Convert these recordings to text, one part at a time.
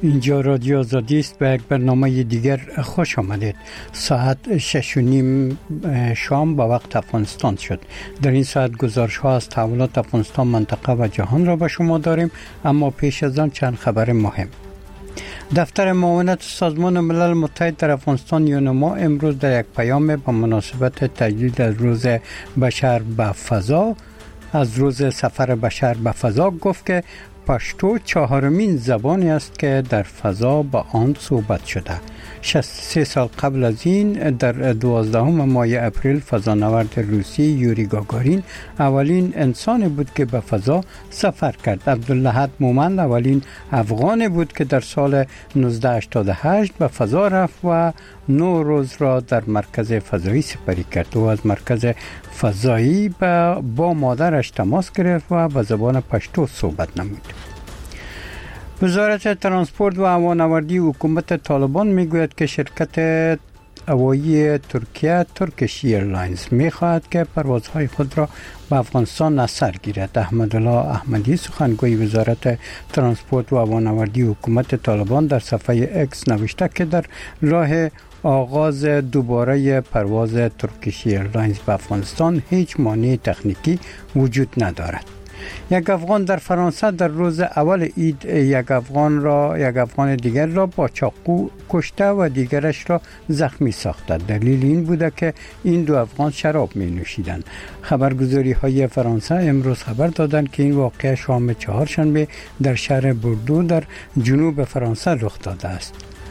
اینجا رادیو آزادی است. به یک برنامه دیگر خوش آمدید. ساعت 6:30 شام با وقت افغانستان شد. در این ساعت گزارش ها از تحولات افغانستان، منطقه و جهان را به شما داریم، اما پیش از آن چند خبر مهم. دفتر معاونت سازمان ملل متحد در افغانستان یونما امروز در یک پیام به مناسبت تجدید از روز بشر به فضا از روز سفر بشر به فضا گفت که پشتو 4مین زبانی است که در فضا با آن صحبت شده. 63 سال قبل از این در 12 ماه اپریل فضانورد روسی یوری گاگارین اولین انسان بود که به فضا سفر کرد. عبداللهد مومند اولین افغان بود که در سال 1988 به فضا رفت و 9 روز را در مرکز فضایی سپری کرد. او از مرکز فضایی با مادرش تماس گرفت و به زبان پشتو صحبت نمود. وزارت ترانسپورت و هوانوردی حکومت طالبان میگوید که شرکت هوایی ترکیه ترکیش ایرلاینز میخواهد که پروازهای خود را به افغانستان از سر گیرد. احمدالله احمدی سخنگوی وزارت ترانسپورت و هوانوردی حکومت طالبان در صفحه اکس نوشته که در راه آغاز دوباره پرواز ترکیش ایرلاینز به افغانستان هیچ مانع تکنیکی وجود ندارد. یک افغان در فرانسه در روز اول عید یک افغان دیگر را با چاقو کشته و دیگرش را زخمی ساخته. دلیل این بوده که این دو افغان شراب می نوشیدند. خبرگزاری های فرانسه امروز خبر دادند که این واقعه شام چهارشنبه در شهر بوردو در جنوب فرانسه رخ داده است.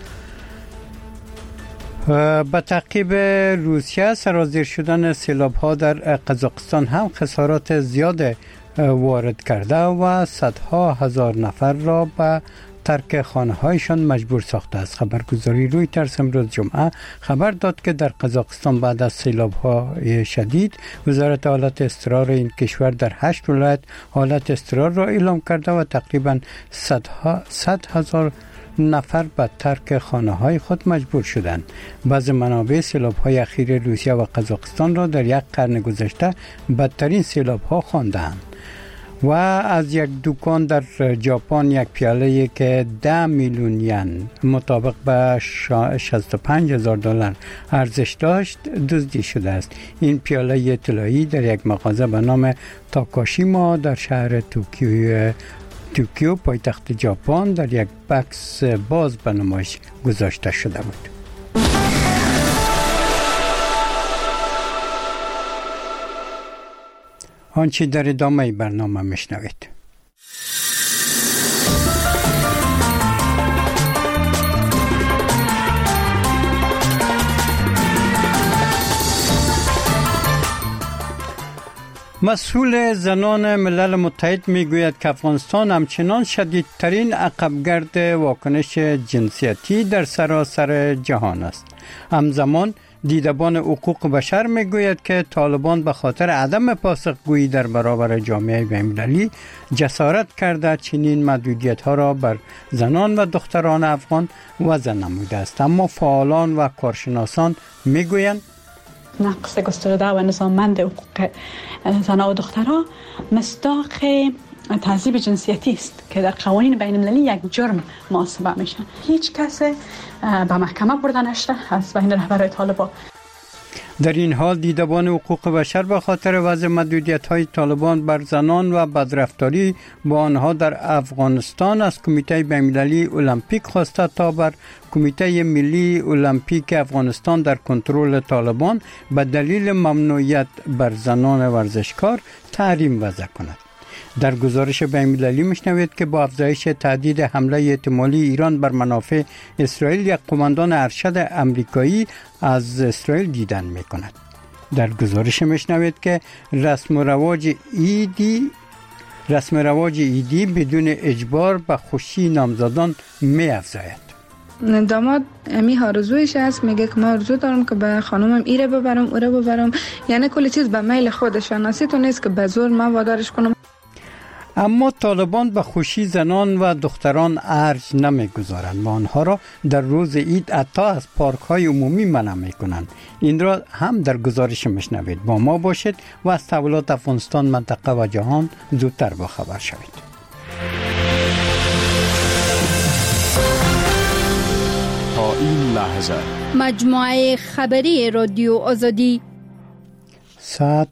به تعقیب روسیه سرازیر شدن سیلاب‌ها در قزاقستان هم خسارات زیاد وارد کرده و صدها هزار نفر را به ترک خانه‌هایشان مجبور ساخته است. خبرگزاری رویترز امروز جمعه خبر داد که در قزاقستان بعد از سیلاب‌های شدید وزارت حالت اضطرار این کشور در 8 ولایت حالت اضطرار را اعلام کرده و تقریباً 100 هزار نفر به ترک خانه‌های خود مجبور شدند. بعض منابع سیلاب‌های اخیر روسیه و قزاقستان را در یک قرن گذشته بدترین سیلاب‌ها خواندند. و از یک دکان در ژاپن یک پیاله که 10 میلیون ین مطابق به $65,000 ارزش داشت دزدی شده است. این پیاله طلایی در یک مغازه به نام تاکاشیما در شهر توکیو پایتخت ژاپن در یک بکس باز به نمایش گذاشته شده بود. آنچه در ادامه برنامه میشنوید. مسئول زنان ملل متحد میگوید که افغانستان همچنان شدیدترین عقبگرد واکنش جنسیتی در سراسر جهان است. همزمان دیدبان حقوق بشر میگوید که طالبان به خاطر عدم پاسخگویی در برابر جامعه بین‌المللی جسارت کرده چنین محدودیت‌ها را بر زنان و دختران افغان وضع نموده است. اما فعالان و کارشناسان میگویند نقض گسترده و نظاممند حقوق زنان و دخترها مصداق تعذیب جنسیتی است که در قوانین بین المللی یک جرم محاسبه میشه. هیچ کس به محکمه برده نشده از بین رهبران طالبان. در این حال دیدبان حقوق بشر به خاطر وضع محدودیت‌های طالبان بر زنان و بدرفتاری با آنها در افغانستان از کمیته بین‌المللی المپیک خواسته تا بر کمیته ملی المپیک افغانستان در کنترل طالبان به دلیل ممنوعیت بر زنان ورزشکار تحریم وضع کند. در گزارش بین‌المللی میشنوید که با افزایش تهدید حمله احتمالی ایران بر منافع اسرائیل یک قماندان ارشد امریکایی از اسرائیل دیدن میکند. در گزارش میشنوید که رسم و رواج ایدی بدون اجبار به خوشی نامزدان می‌افزاید. داماد امی آرزویش است، میگه که من آرزو دارم که به خانومم ایره ببرم اوره ببرم، یعنی کل چیز به میل خودش، ناسی تو نیست که به زور من وادارش کنم. اما طالبان به خوشی زنان و دختران ارج نمیگذارند و آنها را در روز عید حتی از پارک های عمومی منع میکنند. این را هم در گزارش میشنوید. با ما باشید و از تحولات افغانستان، منطقه و جهان زودتر با خبر شوید. این لحظه مجموعه خبری رادیو آزادی ساعت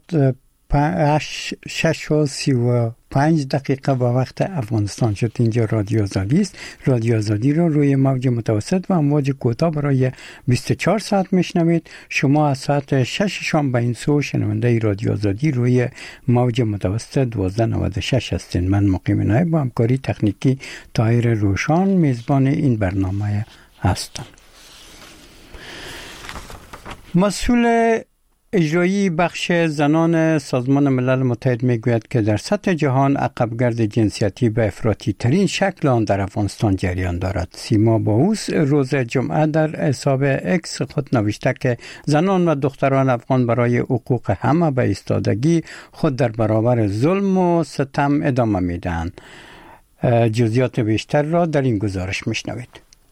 6:35 با وقت افغانستان شد. اینجا رادیو آزادی است. رادیو آزادی رو روی موج متوسط و امواج کوتاه برای 24 ساعت میشنوید. شما از ساعت 6 شام به این سو شنونده رادیو آزادی روی موج متوسط 1296 هستین. من مقیم نایب با همکاری تکنیکی طاهر روشان میزبان این برنامه هستم. مسئول اجرایی بخش زنان سازمان ملل متحد میگوید که در سطح جهان عقبگرد جنسیتی به افراطی ترین شکل آن در افغانستان جریان دارد. سیما باوس روز جمعه در حساب اکس خود نوشته که زنان و دختران افغان برای حقوق همه به ایستادگی خود در برابر ظلم و ستم ادامه میدهند. جزئیات بیشتر را در این گزارش میشنوید.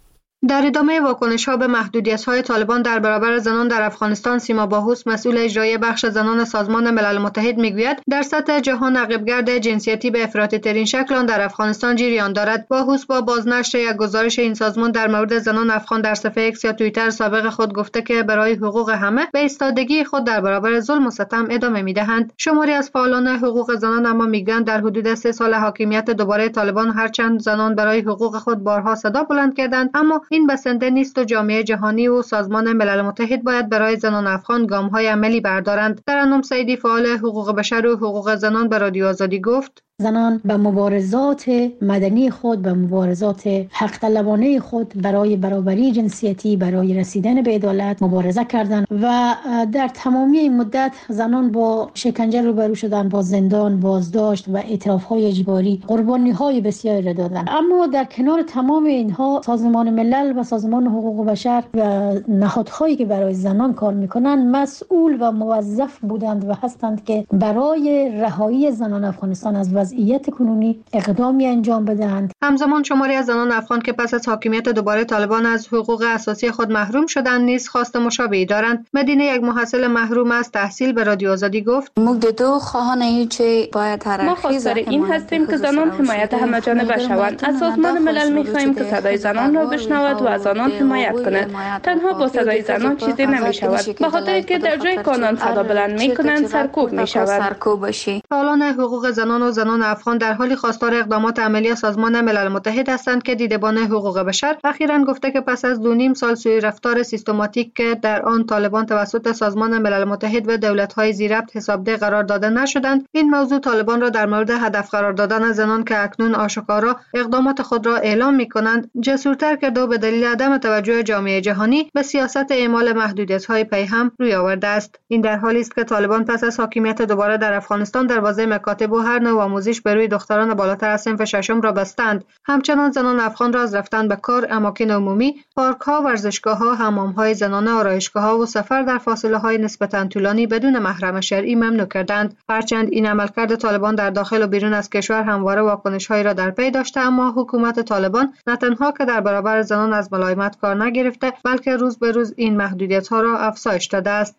در ادامه واکنش‌ها به محدودیت‌های طالبان در برابر زنان در افغانستان، سیما باهوس مسئول اجرایی بخش زنان سازمان ملل متحد میگوید در سطح جهان عقبگرد جنسیتی به افراطی‌ترین شکل آن در افغانستان جریان دارد. باهوس با بازنشر یک گزارش این سازمان در مورد زنان افغان در صفحه اکس یا توییتر سابق خود گفته که برای حقوق همه به ایستادگی خود در برابر ظلم و ستم ادامه می‌دهند. شماری از فعالان حقوق زنان اما میگویند در حدود 3 سال حاکمیت دوباره طالبان هرچند زنان برای حقوق خود بارها صدا بلند کردند، اما این بسنده نیست و جامعه جهانی و سازمان ملل متحد باید برای زنان افغان گام‌های عملی بردارند. ترنم سیدی فعال حقوق بشر و حقوق زنان به رادیو آزادی گفت: زنان به مبارزات مدنی خود، به مبارزات حق طلبانه خود برای برابری جنسیتی، برای رسیدن به عدالت مبارزه کردند و در تمامی این مدت زنان با شکنجه روبرو شدند، با زندان، بازداشت و اعتراف‌های اجباری، قربانی‌های بسیاری را دادند. اما در کنار تمام اینها سازمان ملل و سازمان حقوق بشر و نهادهایی که برای زنان کار می‌کنند مسئول و موظف بودند و هستند که برای رهایی زنان افغانستان از وضعیت کنونی اقدامی انجام بدهند. همزمان شماری از زنان افغان که پس از حاکمیت دوباره طالبان از حقوق اساسی خود محروم شدند نیز خواست مشابهی دارند. مدینه، یک محصل محروم از تحصیل، به رادیو آزادی گفت: ما دو خواهان چه باید ما خواستار این هستیم که زنان حمایت همه‌جانبه شوند. از سازمان ملل می‌خواهیم که صدای زنان را بشنود و از آنان حمایت کند. تنها با صدای زنان چیزی نمی‌شود، به خاطر که در جای کانون صدا بلند می‌کنند سرکوب می‌شود. فعالان حقوق زنان و زنان افغان در حالی خواستار اقدامات عملی سازمان ملل متحد هستند که دیدبان حقوق بشر اخیراً گفته که پس از 2.5 سال سوء رفتار سیستماتیک که در آن طالبان توسط سازمان ملل متحد و دولت‌های زیربط حسابده قرار داده نشدند، این موضوع طالبان را در مورد هدف قرار دادن زنان که اکنون آشکارا اقدامات خود را اعلام می‌کنند جسورتر کرده و به دلیل عدم توجه جامعه جهانی به سیاست اعمال محدودیت‌های پیهم روی آورده است. این در حالی است که طالبان پس از حاکمیت دوباره در افغانستان دروازه مکاتب و هر نوع آموزش به روی دختران بالاتر از صنف ششم را بستند. همچنان زنان افغان را از رفتن به کار، اماکن عمومی، پارک‌ها، ورزشگاه‌ها، حمام‌های زنانه، آرایشگاه‌ها و سفر در فاصله‌های نسبتاً طولانی بدون محرم شرعی ممنوع کردند. هرچند این عملکرد طالبان در داخل و بیرون از کشور همواره واکنش‌هایی را در پی داشته، اما حکومت طالبان نه تنها که در برابر زنان از ملایمت کار نگرفته، بلکه روز به روز این محدودیت‌ها را افزایش داده است.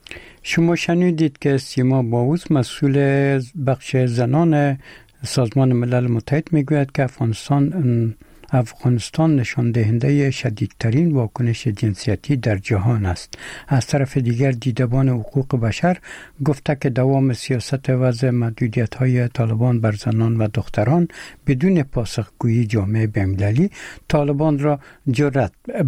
شما شنیدید که سیما باوس مسئول بخش زنان سازمان ملل متحد میگوید که افغانستان نشان دهنده شدیدترین واکنش جنسیتی در جهان است. از طرف دیگر دیدبان حقوق بشر گفته که دوام سیاست وضع محدودیت‌های طالبان بر زنان و دختران بدون پاسخگویی جامعه بین‌المللی طالبان را جرأت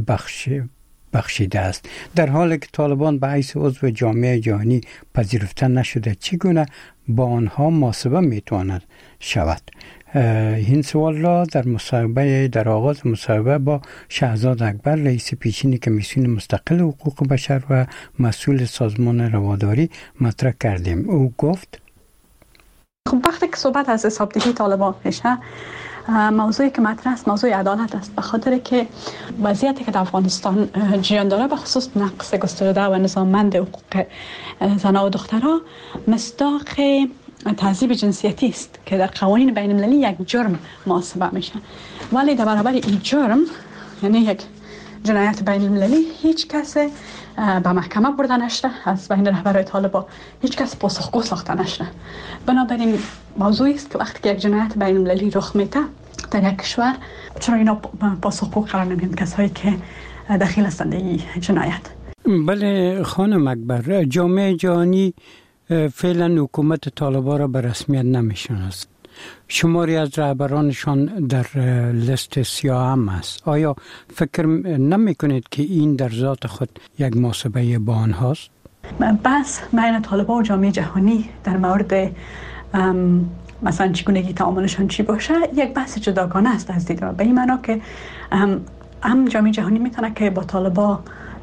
بخشیده است. در حالی که طالبان به حیث عضو جامعه جهانی پذیرفته نشده، چگونه با آنها محاسبه میتواند شود؟ این سوال را در آغاز مصاحبه با شهزاد اکبر، رئیس پیشین کمیسیون مستقل حقوق بشر و مسئول سازمان رواداری مطرح کردیم. او گفت: خب وقتی که صحبت از حسابدهی طالبان میشه، موضوعی که مطرح است موضوع عدالت است، به خاطر که وضعیتی که در افغانستان جریان داره به خصوص نقض گسترده و نظاممند حقوق زنان و دخترها مصداق تعذیب جنسیتی است که در قوانین بین المللی یک جرم محاسبه میشه، ولی در برابر این جرم، یعنی یک جنایت بین المللی، هیچ کس به محکمه برده نشده. از بین رهبران طالبان هیچ کس پاسخگو ساخته نشده. بنابراین موضوعی است که وقتی که یک جنایت بین المللی رخ میده در یک کشور، چرا اینا پاسخگو قرار نمیگیرند؟ کسایی که دخیل هستند این جنایت. بله خانم اکبر، جامعه جهانی فعلا حکومت طالبان را به رسمیت نمیشناسد. شماری از رهبرانشان در لیست سیاه هم است. آیا فکر نمی کنید که این در ذات خود یک محاسبه با آنهاست؟ بحث بین طالبان و جامعه جهانی در مورد مثلا چگونگی تعاملشان چی باشه یک بحث جداگانه است از دید من، به این معنا که هم جامعه جهانی میتونه که با طالبان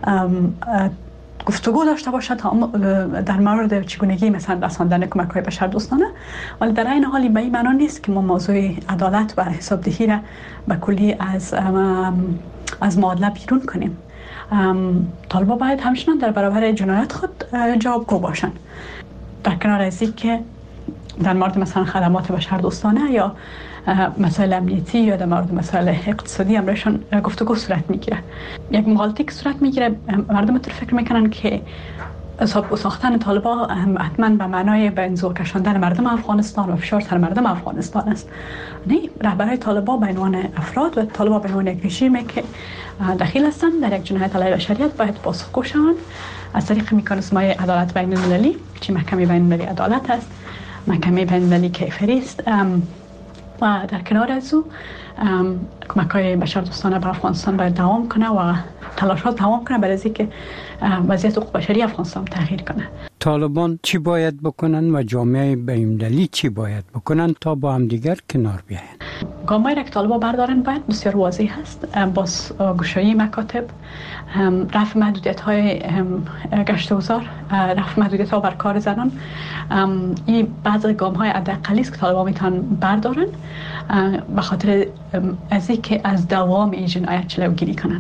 گفتگو داشته باشه در مورد چگونگی مثلا رساندن کمک‌های بشردوستانه، ولی در این حالی به این معنا نیست که ما موضوع عدالت و حسابدهی را به کلی از معادله بیرون کنیم. طالبان باید همچنان در برابر جنایت خود جوابگو باشند، در کنار از این که در مورد مثلا خدمات بشردوستانه یا مسائل امنیتی یا در مورد مسائل اقتصادی امرشان گفتگو صورت میگیره. یک مغالطه که صورت میگیره، مردم تو فکر میکنن که ساختن طالبان حتما به معنای به انزوا کشاندن مردم افغانستان و فشار سر مردم افغانستان است. نه، رهبرای طالبان به عنوان افراد و طالبان به عنوان یک رژیمی که دخیل هستند در یک جنایت علیه بشریت باید پاسخگو شوند از طریق مکانیزم‌های عدالت بین المللی که محکمه بین المللی عدالت است، محکمه بین المللی کیفری است و در کنار از او کمک‌های بشردوستانه به افغانستان باید دوام کنه و تلاشات دوام کنه برای اینکه وضعیت حقوق بشری افغانستان تغییر کنه. طالبان چی باید بکنن و جامعه بین‌المللی چی باید بکنن تا با هم دیگر کنار بیاین؟ گام‌هایی که طالبان بردارن باید بسیار واضح است، با گشایی مکاتب، رفع محدودیت‌های گشت و گذار، رفع محدودیت‌ها بر کار زنان. این بعضی گام‌های حداقلی است که طالبان میتونن بردارن به خاطر از اینکه از دوام این جنایت جلوگیری کنن.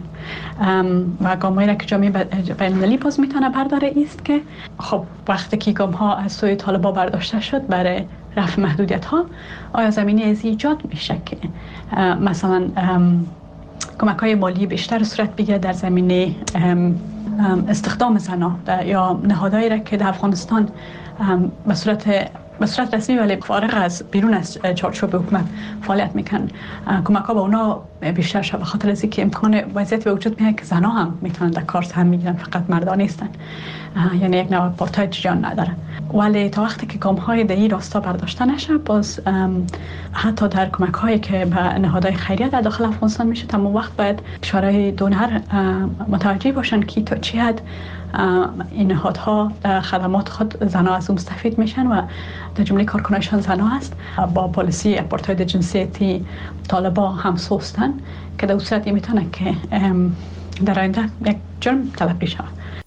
و گام‌هایی که جامعه بین‌المللی باز میتونه برداره است که خب وقتی که گام‌ها از سوی طالبان برداشته شد برای رفع محدودیت‌ها، آیا زمینه از ایجاد میشه که مثلا کمک‌های مالی بیشتر صورت بگیره در زمینه استخدام زنان یا نهادهایی را که در افغانستان به صورت رسمی ولی فارغ از بیرون از چارچوب حکومت فعالیت میکنن، کمک‌ها به اونا بیشتر شد به خاطر از اینکه امکان وضعیت به وجود میاد که زنها هم میتونن در کار سهم میگیرن، فقط مردان نیستن، یعنی یک نوع پارتای جان نداره. ولی تا وقتی که گام‌های در این راستا برداشته نشه، باز حتی در کمک‌هایی که به نهادهای خیریه در داخل افغانستان میشه، تمام وقت باید کشورهای دونر متوجه باشن که تا چه حد این نهادها خدمات خود زنها از اون مستفید میشن و در جمله کارکنانشان زنها است. با پالیسی اپارتاید جنسیتی طالبان هم سوستن که در صورت میتونه که در آینده یک جرم تلقی شود.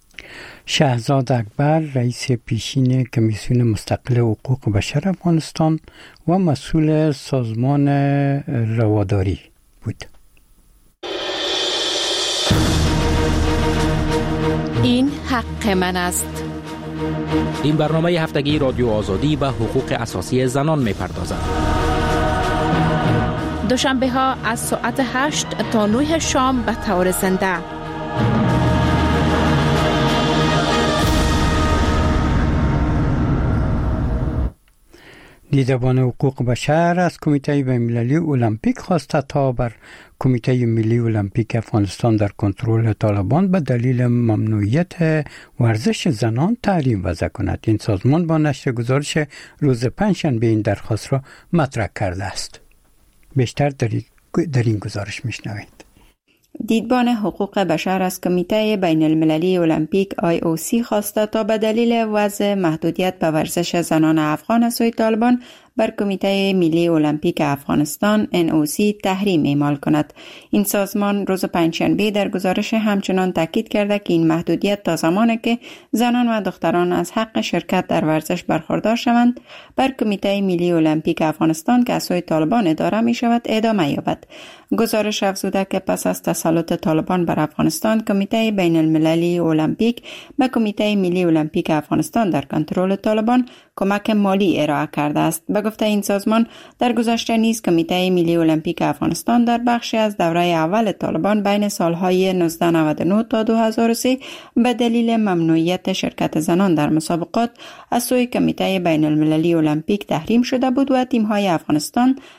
شهزاد اکبر، رئیس پیشین کمیسیون مستقل حقوق بشر افغانستان و مسئول سازمان رواداری بود. این حق من است. این برنامه هفتگی رادیو آزادی و حقوق اساسی زنان می‌پردازد. دوشنبه ها از ساعت 8 تا 9 شام به طور زنده. دیدبان حقوق بشر از کمیته بین‌المللی المپیک خواسته تا بر کمیته ملی المپیک افغانستان در کنترل طالبان به دلیل ممنوعیت ورزش زنان تحریم وضع کند. این سازمان با نشر گزارش روز پنجشنبه این درخواست را مطرح کرده است. بیشتر در این گزارش میشنوید. دیدبان حقوق بشر از کمیته بین المللی المپیک IOC خواسته تا به دلیل وضع محدودیت به ورزش زنان افغان از سوی طالبان بر کمیته ملی المپیک افغانستان NOC تحریم اعمال کند. این سازمان روز پنجشنبه در گزارش همچنان تاکید کرده که این محدودیت تا زمانی که زنان و دختران از حق شرکت در ورزش برخوردار شوند بر کمیته ملی المپیک افغانستان که از سوی طالبان اداره می شود ادامه یابد. گزارش افزوده که پس از تسلط طالبان بر افغانستان، کمیته بین المللی المپیک به کمیته ملی المپیک افغانستان در کنترل طالبان کمک مالی ارائه کرده است. به گفته این سازمان، در گذشته نیز کمیته ملی المپیک افغانستان در بخشی از دوره اول طالبان بین سالهای 1999 تا 2003 به دلیل ممنوعیت شرکت زنان در مسابقات از سوی کمیته بین المللی المپیک تحریم شده بود و تیم‌های افغانستان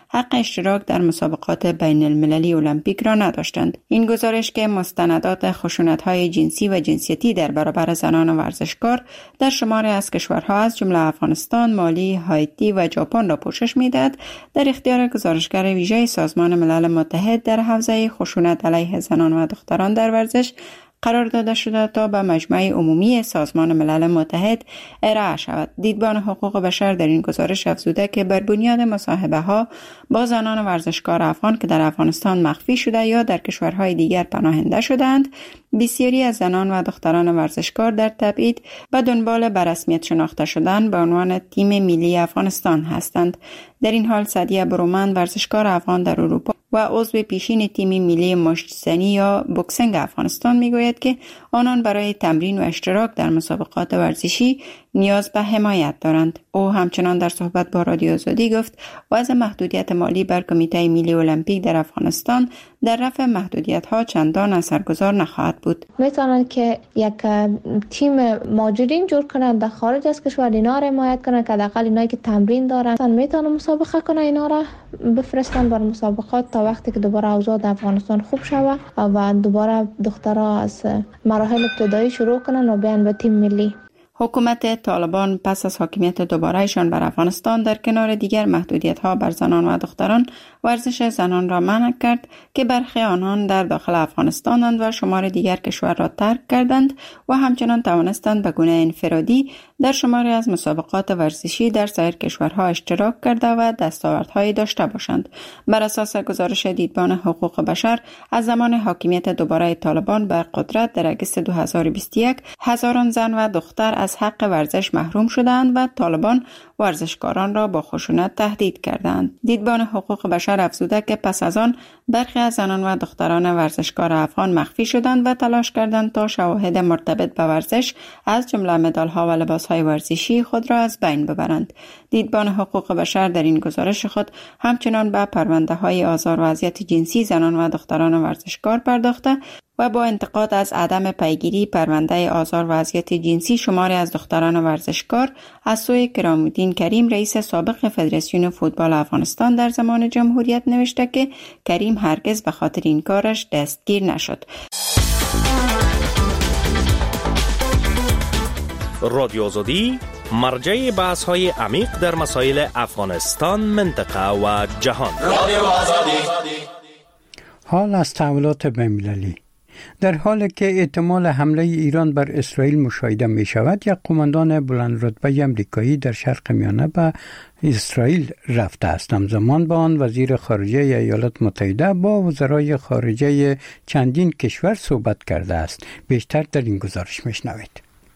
حق اشتراک در مسابقات بین المللی المپیک را نداشتند. این گزارش که مستندات خشونت‌های جنسی و جنسیتی در برابر زنان ورزشکار در شماری از کشورها از جمله افغانستان، مالی، هایتی و ژاپن را پوشش می‌دهد، در اختیار گزارشگر ویژه سازمان ملل متحد در حوزه خشونت علیه زنان و دختران در ورزش قرار داده شده تا به مجمع عمومی سازمان ملل متحد ارائه شود. دیدبان حقوق بشر در این گزارش افزوده که بر بنیاد مصاحبه ها با زنان ورزشکار افغان که در افغانستان مخفی شده یا در کشورهای دیگر پناهنده شدند، بسیاری از زنان و دختران ورزشکار در تبعید به دنبال به رسمیت شناخته شدن به عنوان تیم ملی افغانستان هستند. در این حال سعدیه برومند، ورزشکار افغان در اروپا و عضو پیشین تیم ملی مشت‌زنی یا بوکسینگ افغانستان میگوید که آنان برای تمرین و اشتراک در مسابقات ورزشی نیاز به حمایت دارند. او همچنان در صحبت با رادیو آزادی گفت وضع محدودیت مالی بر کمیته ملی المپیک در افغانستان در رفع محدودیت‌ها چندان اثرگذار نخواهد بود. میتونن که یک تیم ماجرین جور کنند در خارج از کشور، اینا را حمایت کنند که حداقل اینایی که تمرین دارن میتونن مسابقه کنن، اینا را بفرستن بر مسابقات تا وقتی که دوباره اوضاع در افغانستان خوب شود و دوباره دخترها از مراحل ابتدایی شروع کنن و بیان به تیم ملی. حکومت طالبان پس از حاکمیت دوباره‌شان بر افغانستان در کنار دیگر محدودیت‌ها بر زنان و دختران ورزش زنان را منع کرد که برخی آنان در داخل افغانستانند و شمار دیگر کشور را ترک کردند و همچنان توانستند به گونه انفرادی در شماری از مسابقات ورزشی در سایر کشورها اشتراک کرده و دستاوردهایی داشته باشند. بر اساس گزارش دیدبان حقوق بشر از زمان حاکمیت دوباره طالبان بر قدرت در اگست 2021 هزاران زن و دختر از حق ورزش محروم شدند و طالبان ورزشکاران را با خشونت تهدید کردند. دیدبان حقوق بشر افزوده که پس از آن برخی از زنان و دختران ورزشکار افغان مخفی شدند و تلاش کردند تا شواهد مرتبط به ورزش از جمله مدال‌ها و لباس‌های ورزشی خود را از بین ببرند. دیدبان حقوق بشر در این گزارش خود همچنان به پرونده‌های آزار و اذیت جنسی زنان و دختران ورزشکار پرداخته و با انتقاد از عدم پیگیری پرونده آزار و اذیت جنسی شماری از دختران ورزشکار از سوی کرام‌الدین کریم رئیس سابق فدراسیون فوتبال افغانستان در زمان جمهوریت نوشته که کریم هرگز به خاطر این کارش دستگیر نشد. رادیو آزادی مرجع بحث‌های عمیق در مسائل افغانستان، منطقه و جهان. رادیو آزادی. حال از تحولات بین‌المللی. در حالی که احتمال حمله ایران بر اسرائیل مشاهده می شود، یک قماندان بلند رتبه امریکایی در شرق میانه به اسرائیل رفته است. همزمان با آن وزیر خارجه ایالات متحده با وزرای خارجه چندین کشور صحبت کرده است. بیشتر در این گزارش میشنوید.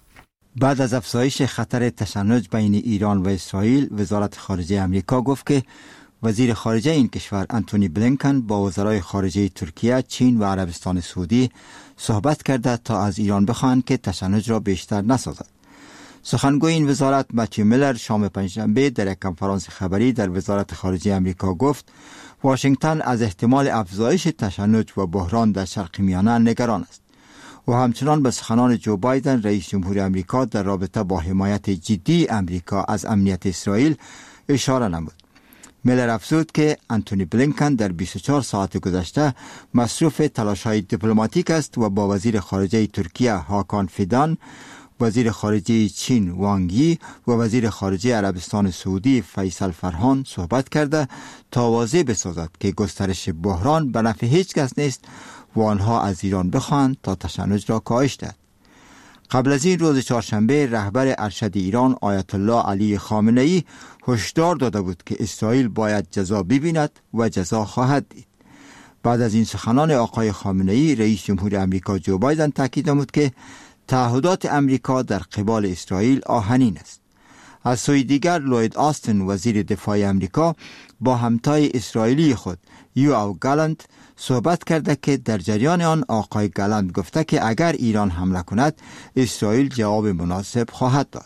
بعد از افزایش خطر تشنج بین ایران و اسرائیل، وزارت خارجه امریکا گفت که وزیر خارجه این کشور انتونی بلینکن با وزرای خارجه ترکیه، چین و عربستان سعودی صحبت کرده تا از ایران بخواهند که تشنج را بیشتر نسازد. سخنگوی این وزارت متیو میلر شام پنجشنبه در یک کنفرانس خبری در وزارت خارجه امریکا گفت واشنگتن از احتمال افزایش تشنج و بحران در شرق میانه نگران است. و همچنان به سخنان جو بایدن رئیس جمهور امریکا در رابطه با حمایت جدی امریکا از امنیت اسرائیل اشاره نمود. میلر افزود که انتونی بلینکن در 24 ساعت گذشته مصروف تلاش‌های دیپلماتیک است و با وزیر خارجه ترکیه هاکان فیدان، وزیر خارجه چین وانگ یی و وزیر خارجه عربستان سعودی فیصل فرهان صحبت کرده تا واضح بسازد که گسترش بحران به نفع هیچ کس نیست و آنها از ایران بخواهند تا تشنج را کاهش دهد. قبل از این روز چهارشنبه رهبر ارشد ایران آیت الله علی خامنه‌ای هشدار داده بود که اسرائیل باید جزا ببیند و جزا خواهد دید. بعد از این سخنان آقای خامنه‌ای، رئیس جمهور امریکا جو بایدن تاکید نمود که تعهدات امریکا در قبال اسرائیل آهنین است. از سوی دیگر لوید آستن وزیر دفاع امریکا با همتای اسرائیلی خود یوآو گالانت صحبت کرده که در جریان آن آقای گالانت گفته که اگر ایران حمله کند اسرائیل جواب مناسب خواهد داد.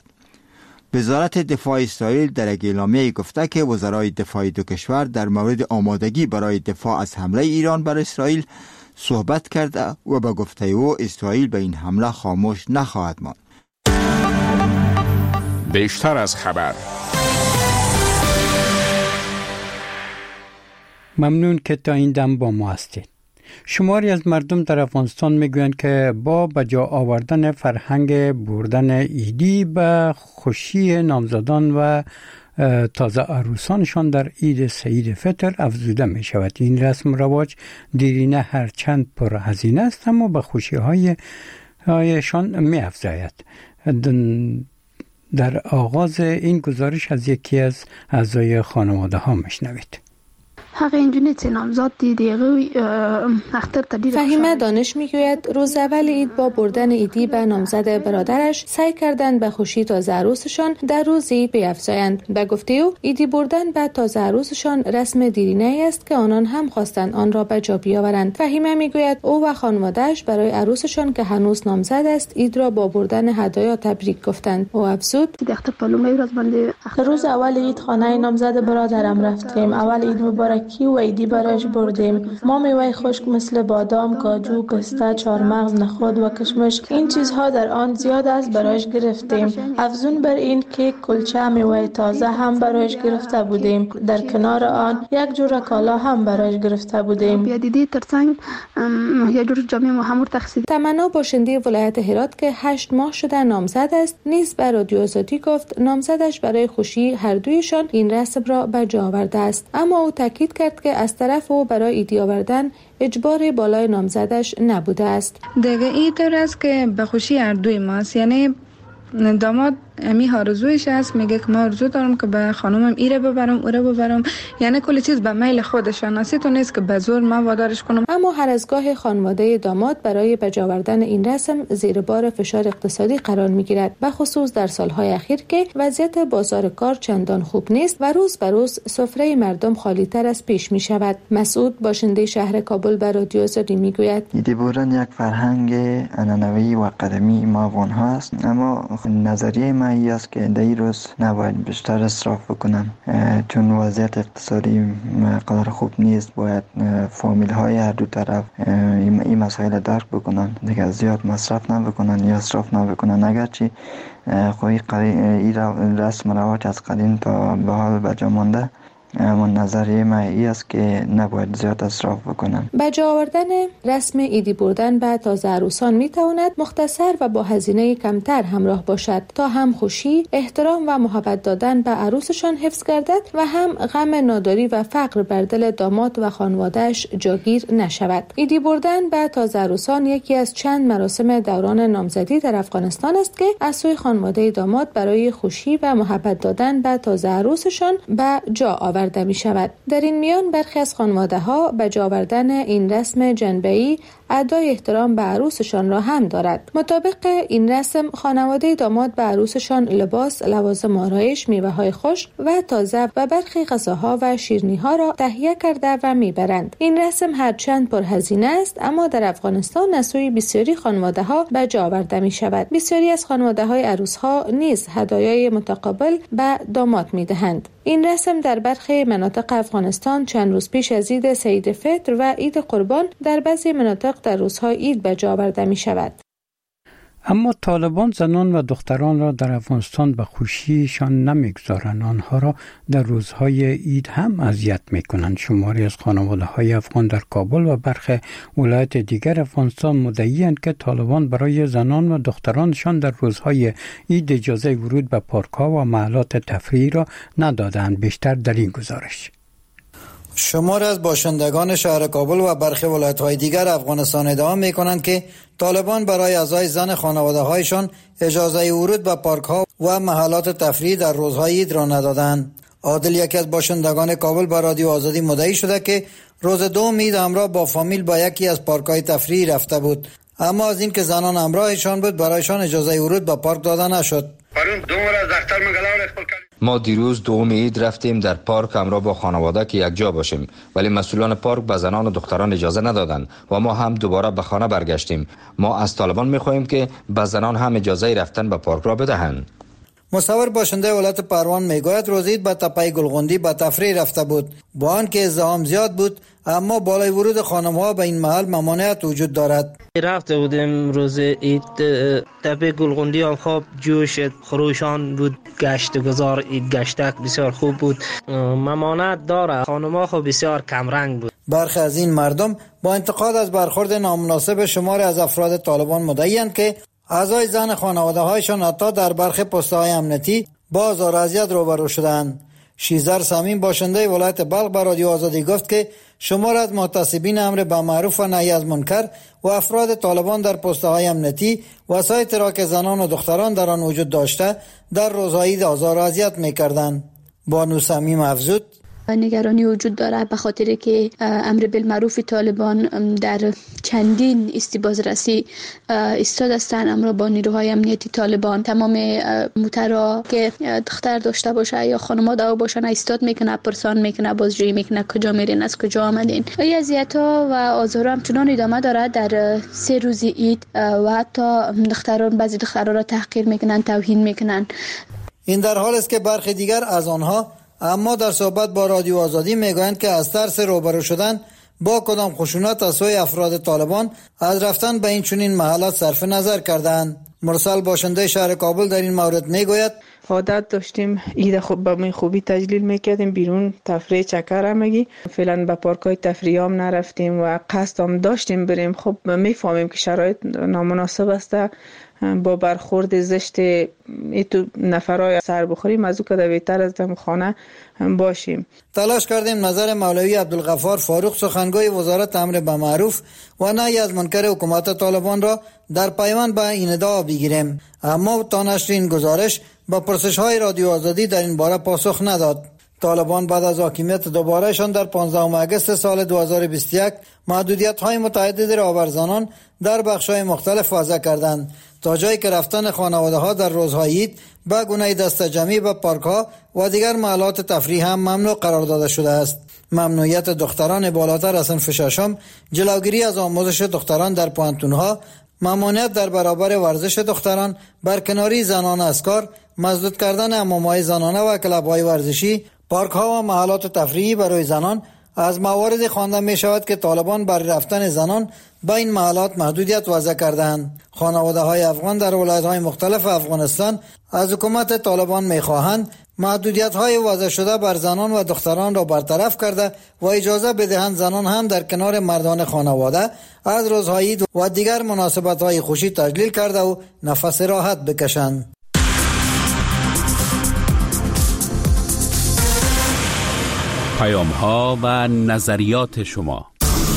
وزارت دفاع اسرائیل در یک اعلامیه گفته که وزرای دفاع دو کشور در مورد آمادگی برای دفاع از حمله ایران بر اسرائیل صحبت کرده و به گفته او اسرائیل به این حمله خاموش نخواهد ماند. بیشتر از خبر ممنون که تا این دم با ما هستید. شماری از مردم در افغانستان میگویند که با به جا آوردن فرهنگ بردن عیدی به خوشی نامزدان و تازه عروسانشان در عید سعید فطر افزوده می شود. این رسم رواج دیرینه هرچند پر هزینه است اما به خوشی هایشان می افزاید. در آغاز این گزارش از یکی از اعضای خانواده ها میشنوید. هغه انجونی چې نامزاد دیگه اختر تدیر فهیمه دانش میگوید روز اول عید با بردن عیدی به نامزد برادرش سعی کردند به خوشی تازه عروسشان در روز عید بیفزایند. به گفته او عیدی بردن به تازه عروسشان رسم دیرینه است که آنان هم خواستند آن را به جا بیاورند. فهیمه میگوید او و خانواده‌اش برای عروسشان که هنوز نامزد است عید را با بردن هدایا تبریک گفتند. او افزود روز اول عید خانه نامزد برادرم رفتیم. اول عید مبارک و عیدی برایش بردیم. ما میوه خشک مثل بادام، کاجو، پسته، چهارمغز، نخود و کشمش این چیزها در آن زیاد است برایش گرفتیم. افزون بر این کیک، کلچه، میوه تازه هم برایش گرفته بودیم. در کنار آن یک جور کالا هم برایش گرفته بودیم. تمنا باشنده ولایت هرات که 8 ماه شده نامزد است نیز به رادیو آزادی گفت نامزدش برای خوشی هر دویشان این رسم را به جا آورده است، اما او تاکید کرد که از طرف او برای عیدی آوردن اجبار بالای نامزدش نبوده است. دیگه این طور است که به خوشی هر دوی ماست، یعنی داماد امی آرزویش است، میگه که ما آرزو دارم که به خانومم ایره ببرم اوره ببرم، یعنی کل چیز به میل خودشان است، تو نیست که به زور من وادارش کنم. اما هر از گاه خانواده داماد برای بجا آوردن این رسم زیر بار فشار اقتصادی قرار میگیرد، به خصوص در سالهای اخیر که وضعیت بازار کار چندان خوب نیست و روز به روز سفره مردم خالی تر از پیش می شود. مسعود باشنده شهر کابل به رادیو آزادی میگوید عیدی بردن یک فرهنگ عنعنوی و قدیمی ما افغان ها است، اما نظریه من این است که در این روز نباید بیشتر اصراف بکنن، چون وضعیت اقتصادی قدر خوب نیست. باید فامیل های هر دو طرف این مسائل درک بکنن، دیگه زیاد مصرف نبکنن یا اصراف نبکنن. اگرچه خوی این رسم رواج از قدیم تا به حال بجا مانده، اما نظریه من این است که نباید زیاد اصراف بکنن. به جا آوردن رسم عیدی بردن به تازه عروسان می تواند مختصر و با هزینه کمتر همراه باشد تا هم خوشی، احترام و محبت دادن به عروسشان حفظ گردد و هم غم ناداری و فقر بر دل داماد و خانواده‌اش جاگیر نشود. عیدی بردن به تازه عروسان یکی از چند مراسم دوران نامزدی در افغانستان است که از سوی خانواده داماد برای خوشی و محبت دادن به تازه عروسشان به جا آورد می شود. در این میان برخی از خانواده ها به جا آوردن این رسم جنبه‌ای ادای احترام به عروسشان را هم دارد. مطابق این رسم خانواده داماد به عروسشان لباس، لوازم آرایش، میوه‌های خشک و تازه و برخی غذاها و شیرینی‌ها را تهیه کرده و میبرند. این رسم هرچند پرهزینه است اما در افغانستان از سوی بسیاری خانواده‌ها به جا آورده می شود. بسیاری از خانواده‌های عروس‌ها نیز هدایای متقابل به داماد می‌دهند. این رسم در برخی مناطق افغانستان چند روز پیش از عید سعید فطر و عید قربان در بعضی مناطق در روزهای عید به جا آورده می شود. اما طالبان زنان و دختران را در افغانستان به خوشیشان نمیگذارند، آنها را در روزهای عید هم اذیت میکنند. شماری از خانواده‌های افغان در کابل و برخی ولایات دیگر افغانستان مدعی‌اند که طالبان برای زنان و دخترانشان در روزهای عید اجازه ورود به پارک‌ها و محلات تفریحی را ندادند. بیشتر در این گزارش. شمار از باشندگان شهر کابل و برخی ولایت‌های دیگر افغانستان ادعا می‌کنند که طالبان برای اعضای زن خانواده‌هایشان اجازه ورود به پارک‌ها و محلات تفریحی در روزهای عید را ندادند. عادل یکی از باشندگان کابل با رادیو آزادی مدعی شده که روز دوم عید همراه با فامیل با یکی از پارک‌های تفریحی رفته بود، اما از اینکه زنان همراهشان بود برایشان اجازه ورود به پارک داده نشد. ما دیروز دوم عید رفتیم در پارک همراه با خانواده که یک جا باشیم، ولی مسئولان پارک به زنان و دختران اجازه ندادند و ما هم دوباره به خانه برگشتیم. ما از طالبان می‌خواهیم که به زنان هم اجازه رفتن به پارک را بدهند. مصور باشنده ولایت پروان میگوید روز عید به تپه گلغوندی به تفریح رفته بود. با آنکه ازدحام زیاد بود اما بالای ورود خانم‌ها به این محل ممانعت وجود دارد. رفته بودیم روز عید تپه گلغوندی هم خوب جوش خروشان بود، گشت گذار عید گشتک بسیار خوب بود. ممانعت داره، خانم‌ها خب بسیار کم رنگ بود. برخی از این مردم با انتقاد از برخورد نامناسب شماری از افراد طالبان مدعی‌اند که اعضای زن خانواده‌هایشان حتی در برخی پست‌های امنیتی با آزار و اذیت روبرو شدند. شیزر سمیم باشنده ولایت بلخ به رادیو آزادی گفت که شمار از محتسبین امر بالمعروف و نهی از منکر و افراد طالبان در پست‌های امنیتی وسایط را که زنان و دختران در آن وجود داشته در روزهای عید آزار و اذیت می‌کردند. بانو سمیم افزود نگرانی وجود داره به خاطر که امر بالمعروف طالبان در چندین استبازرسی ایستاد هستند. امر با نیروهای امنیتی طالبان تمام موترا که دختر داشته باشه یا خانم‌ها دو باشن ایستاد میکنه، پرسان میکنه، بازجویی میکنه کجا میرین، از کجا آمدین. این اذیت‌ها و آزار همچنان ادامه داره. در 3 روز عید و حتی دختران، بعضی دخترها را تحقیر میکنن، توهین میکنن. این در حال است که برخی دیگر از آنها اما در صحبت با رادیو آزادی میگویند که از ترس روبرو شدن با کدام خشونت از سوی افراد طالبان از رفتن به این چنین محلات صرف نظر کردند. مرسل باشنده شهر کابل در این مورد میگوید عادت داشتیم عید خوب به خوبی تجلیل میکردیم، بیرون تفریح چکر همگی. فعلا به پارکای تفریح هم نرفتیم و قصد هم داشتیم بریم. خب میفهمیم که شرایط نامناسب است. با برخورد زشت ایتو نفرای سر بخوریم، از او که بهتر از دم خانه باشیم. تلاش کردیم نظر مولوی عبدالغفار فاروق سخنگوی وزارت امر بالمعروف و نهی از منکر حکومت طالبان را در پیوند به این ادعا بگیریم، اما تا نشر این گزارش با پرسش‌های رادیو آزادی در این باره پاسخ نداد. طالبان بعد از حاکمیت دوبارهشان در 15 آگوست سال 2021 محدودیت‌های متعددی را بر زنان در بخش‌های مختلف وضع کردند، تا جایی که رفتن خانواده‌ها در روزهای عید به گونه دسته‌جمعی به پارک‌ها و دیگر محلات تفریح هم ممنوع قرار داده شده است. ممنوعیت دختران بالاتر از صنف ششم، جلوگیری از آموزش دختران در پوهنتون‌ها، ممانعت در برابر ورزش دختران، برکناری زنان از کار، مسدود کردن حمام‌های زنانه و کلب‌های ورزشی، پارک‌ها و محلات تفریحی برای زنان از موارد خوانده می شود که طالبان بر رفتن زنان به این محلات محدودیت وضع کردند. خانواده‌های افغان در ولایت‌های مختلف افغانستان از حکومت طالبان می‌خواهند محدودیت‌های وضع شده بر زنان و دختران را برطرف کرده و اجازه بدهند زنان هم در کنار مردان خانواده از روزهای عید و دیگر مناسبت‌های خوشی تجلیل کرده و نفس راحت بکشند. پیام‌ها و نظریات شما.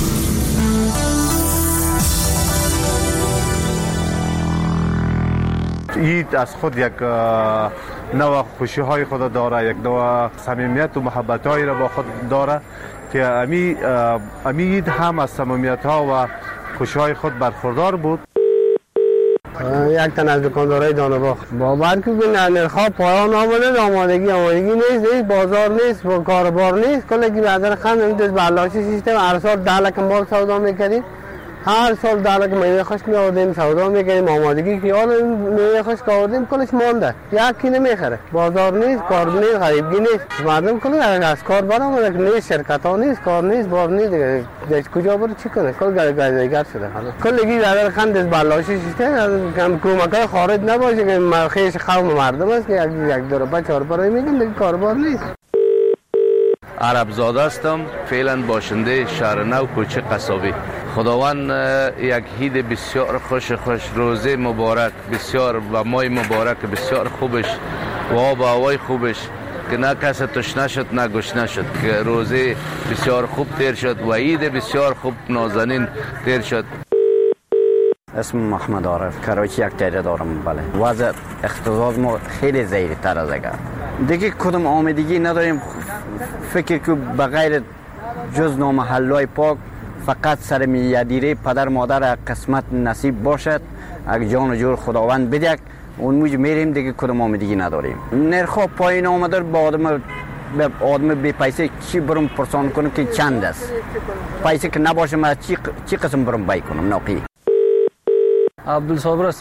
عید از خود یک نوع خوشی‌های خود داره، یک نوع صمیمیت و محبت‌هایی را با خود داره که امی عید هم از صمیمیت‌ها و خوشی‌های خود برخوردار بود. یک تن از دکاندارای دانه‌باغ باور کنید نرخ‌ها پایان آمده، آمادگی نیست، بازار نیست، کاربار نیست. کلی که بازار خام میاد بالاشی سیستم هر سال 10 لک مال سودا می‌کنیم. هر سال 10 لک میوه خشک می‌آوردیم سودا می‌کنیم. آمادگی که حالا میوه خشک آوردیم کلش مونده. یکی نمیخره. بازار نیست، کار نیست، غریبی نیست. مردم کلی از کار برآمده نیست، شرکت‌ها نیست، کار نیست، بار نیست دیگه. کجا بره چی کنه؟ کل گردگر شده حالا. کلی بازار خند از بالاشی سیستم کم کمک‌های خارج نباشه که مرخیش قوم مردم است که یک دو روپا 4 برای میگن دیگه کاربار نیست. عرب زاده هستم، فعلا باشنده شهر نو کوچه قصابی. خداوند یک عید بسیار خوش روزه مبارک بسیار و ماه مبارک بسیار خوبش و آب و هوای خوبش که نه کس تشنه شد نه گشنه شد، که روزه بسیار خوب تیر شد و عید بسیار خوب نازنین تیر شد. اسم محمد عارف، کراچی یک تیره دارم. بله وضع اقتصاد ما خیلی ضعیف تر از اگر دیگه کدام آمدگی نداریم. فکر که بغیر جز نامحلای پاک فقط سر میادیره پدر مادر قسمت نصیب باشد، اگه جان و جور خداوند بدهد اون موج میریم دیگه کدام آمدگی نداریم. نرخ پایین آمده با آدم بی پیسه چی برم پرسان کنم که چند است، پیسه که نباشه من چی قسم برم بای کنم ناقی. عبدالصابر هستم،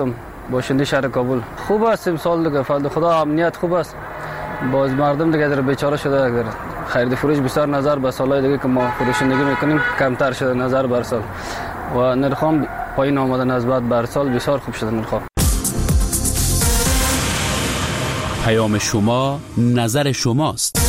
باشنده شهر کابل. خوب است امسال دیگه، فضل خدا امنیت خوب است. باز مردم دیگه در بیچاره شده، اگر خرید فروش بسیار نظر به سالهای دیگه که ما فروشندگی میکنیم کمتر شده نظر بر سال و نرخام پایین آمده نسبت بر سال بسیار خوب شده نرخ. پیام شما نظر شماست.